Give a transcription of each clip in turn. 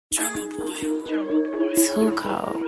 Drummer boy. Too cold.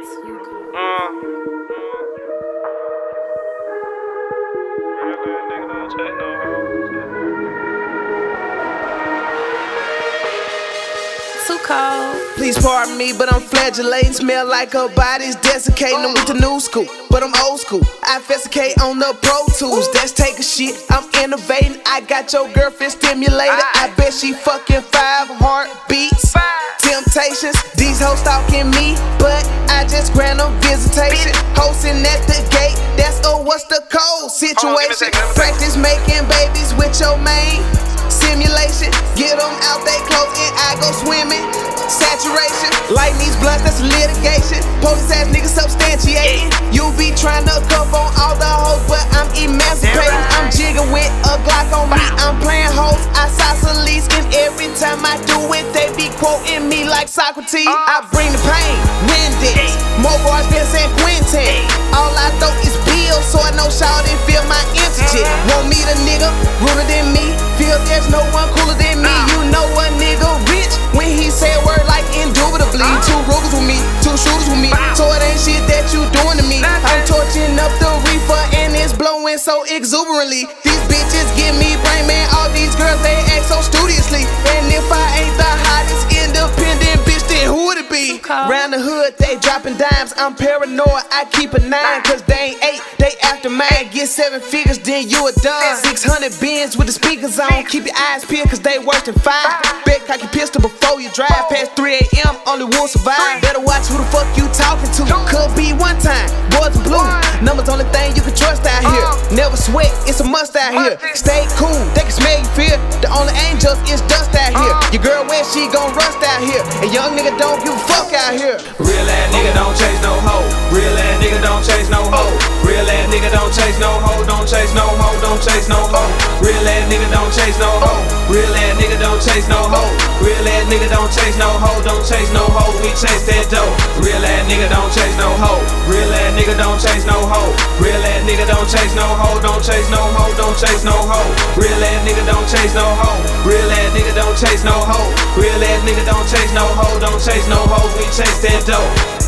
Too cold. Please pardon me, but I'm flagellating. Smell like her body's desiccating. I'm with the new school, but I'm old school. I festicate on the Pro Tools. That's take a shit. I'm innovating. I got your girlfriend stimulated. I bet she fucking 5 heartbeats. Temptations, these hoes stalking me, but I just grant them visitation. Hosting at the gate, that's what's the code situation. Practice making babies with your main. Simulation, get them out they clothes and I go swimming. Saturation, lighting these blunts, that's litigation. Police ass niggas substantiating. You be trying to cuff on all the hoes, but I'm emancipating. I'm jigging with a Glock on me. I'm playing hoes, I Socrates, and every time I do it, they be quoting me like Socrates. I bring the pain, Windex, more bars than San Quentin. All I throw is bills, so I know y'all didn't feel my interest. Want me the nigga, ruder than me. Feel there's no one cooler than me. You know a nigga rich when he say a word like indubitably. 2 Rugers with me, 2 shooters with me. So it ain't shit that you doing to me. I'm torching up the reefer and it's blowing so exuberantly. These bitches give me brain, man. All these girls they act so studiously. And if I ain't the hottest independent bitch, then who would it be? Round the hood they dropping dimes. I'm paranoid, I keep a 9, cause they ain't 8, they after mine. Get 7 figures, then you a done. 600 bins with the speakers on. Keep your eyes peeled, cause they worse than 5. Bet cock your pistol before you drive. Past 3 a.m, only one survive. Better watch who the fuck you talking to. Could be one time, boys are blue. Numbers only thing you can trust out here. Never sweat, it's a must out here. Stay cool, they can smell you fear. The only angels is dust out here. Your girl where she gon' rust out here. And young nigga don't give a fuck out here. Real ass nigga don't chase no hoe. Real ass nigga don't chase no hoe. Real ass nigga don't chase no hoe. Don't chase no hoe. Don't chase no hoe. Real ass nigga don't chase no hoe. Real ass nigga don't chase no hoe. Real ass nigga don't chase no hoe. Don't chase no hoe. We chase that dough. Real ass nigga don't chase no hoe. Real ass nigga don't chase no hoe. Real ass nigga don't chase no hoe. Don't chase no hoe. Don't chase no hoe. Real ass nigga don't chase no hoe. Real ass nigga don't chase no hoe. Real ass nigga don't chase no hoe. Don't chase no hoe. We chase that dough.